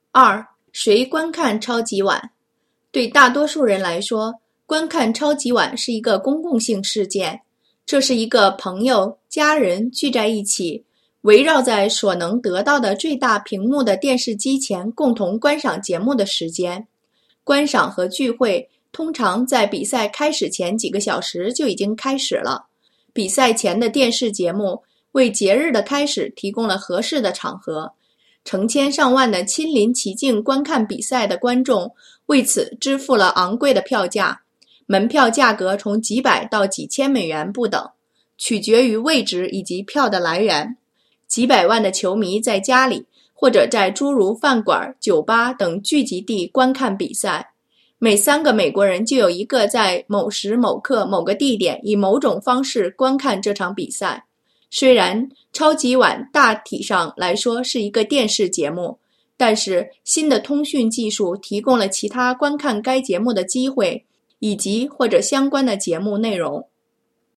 2. 谁观看超级碗？对大多数人来说，观看超级碗是一个公共性事件，这是一个朋友、家人聚在一起，围绕在所能得到的最大屏幕的电视机前共同观赏节目的时间。观赏和聚会通常在比赛开始前几个小时就已经开始了。比赛前的电视节目为节日的开始提供了合适的场合，成千上万的亲临其境观看比赛的观众为此支付了昂贵的票价，门票价格从几百到几千美元不等，取决于位置以及票的来源。几百万的球迷在家里或者在诸如饭馆、酒吧等聚集地观看比赛。每3个美国人就有1个在某时某刻某个地点以某种方式观看这场比赛。虽然超级碗大体上来说是一个电视节目，但是新的通讯技术提供了其他观看该节目的机会，以及或者相关的节目内容。